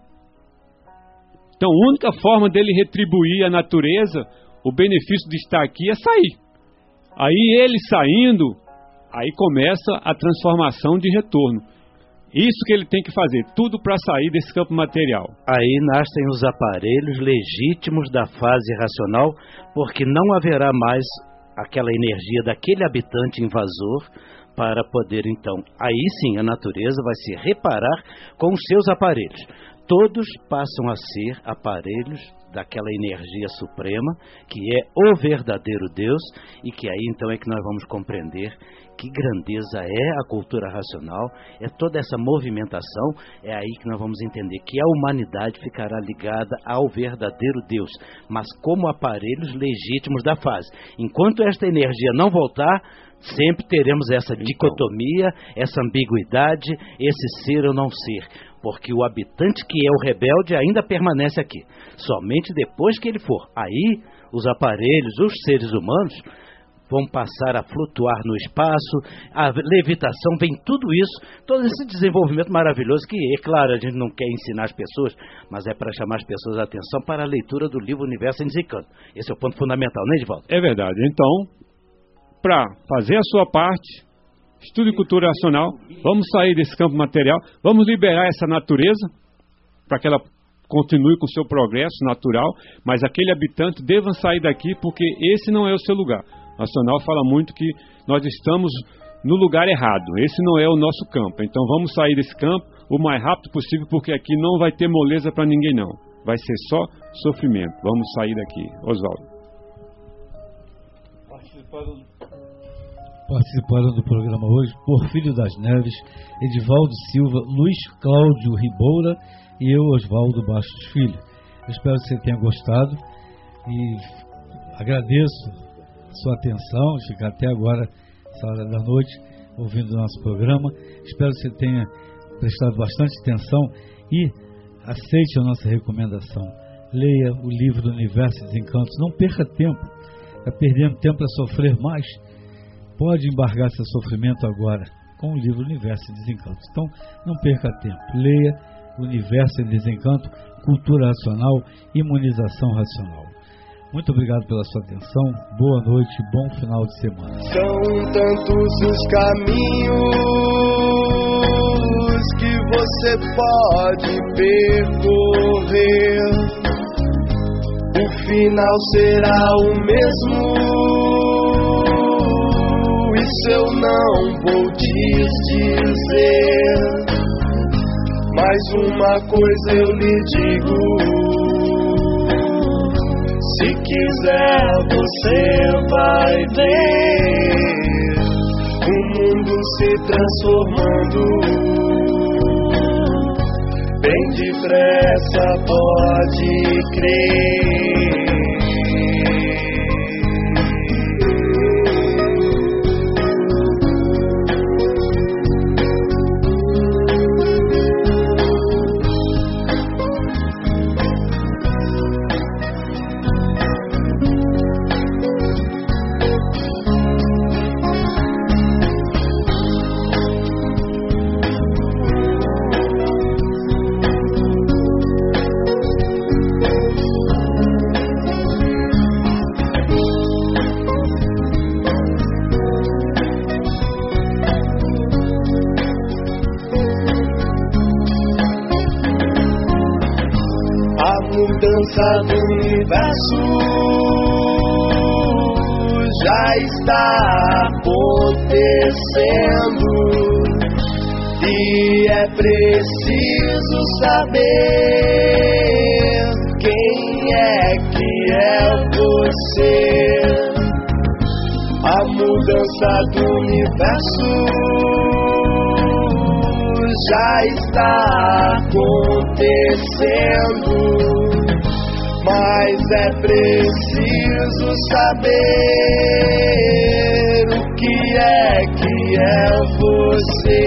Então, a única forma dele retribuir à natureza, o benefício de estar aqui, é sair. Aí, ele saindo, aí começa a transformação de retorno. Isso que ele tem que fazer, tudo para sair desse campo material. Aí nascem os aparelhos legítimos da fase racional, porque não haverá mais aquela energia daquele habitante invasor para poder, então, aí sim a natureza vai se reparar com os seus aparelhos. Todos passam a ser aparelhos daquela energia suprema, que é o verdadeiro Deus, e que aí então é que nós vamos compreender que grandeza é a cultura racional, é toda essa movimentação, é aí que nós vamos entender que a humanidade ficará ligada ao verdadeiro Deus, mas como aparelhos legítimos da fase. Enquanto esta energia não voltar, sempre teremos essa dicotomia, essa ambiguidade, esse ser ou não ser, porque o habitante que é o rebelde ainda permanece aqui. Somente depois que ele for. Aí, os aparelhos, os seres humanos, vão passar a flutuar no espaço, a levitação, vem tudo isso, todo esse desenvolvimento maravilhoso que, é claro, a gente não quer ensinar as pessoas, mas é para chamar as pessoas a atenção para a leitura do livro Universo em Desencanto. Esse é o ponto fundamental, não é, Edivaldo? É verdade. Então, para fazer a sua parte, estudo e cultura racional, vamos sair desse campo material, vamos liberar essa natureza para que ela continue com o seu progresso natural, mas aquele habitante deva sair daqui porque esse não é o seu lugar. O racional fala muito que nós estamos no lugar errado, esse não é o nosso campo, então vamos sair desse campo o mais rápido possível, porque aqui não vai ter moleza para ninguém não. vai ser só sofrimento. Vamos sair daqui. Oswaldo. Participaram, participaram do programa hoje Porfírio das Neves, Edivaldo Silva, Luiz Cláudio Riboura e eu, Oswaldo Bastos Filho. Eu espero que você tenha gostado e agradeço a sua atenção, de ficar até agora, essa hora da noite, ouvindo o nosso programa. Espero que você tenha prestado bastante atenção e aceite a nossa recomendação. Leia o livro Universo e Desencantos. Não perca tempo. Está perdendo tempo a sofrer mais. Pode embargar seu sofrimento agora com o livro Universo e Desencantos. Então, não perca tempo. Leia Universo e Desencanto, Cultura Racional, Imunização Racional. Muito obrigado pela sua atenção. Boa noite, bom final de semana. São tantos os caminhos que você pode percorrer. O final será o mesmo. Isso eu não vou te dizer. Mas uma coisa eu lhe digo: se quiser você vai ver o mundo se transformando. Bem depressa, pode crer. Do universo já está acontecendo e é preciso saber quem é que é você. A mudança do universo já está acontecendo, mas é preciso saber o que é que é você.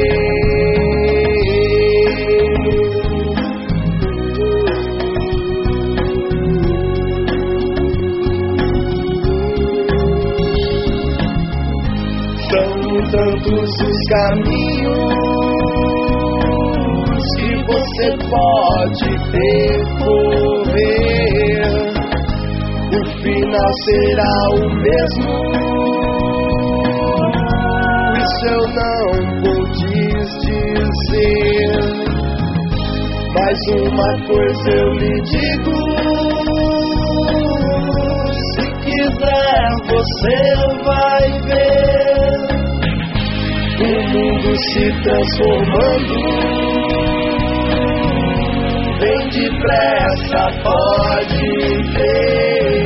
São tantos os caminhos que você pode percorrer. O final será o mesmo. Isso eu não vou te dizer. Mas uma coisa eu lhe digo: se quiser você vai ver o mundo se transformando. Bem depressa, pode ver.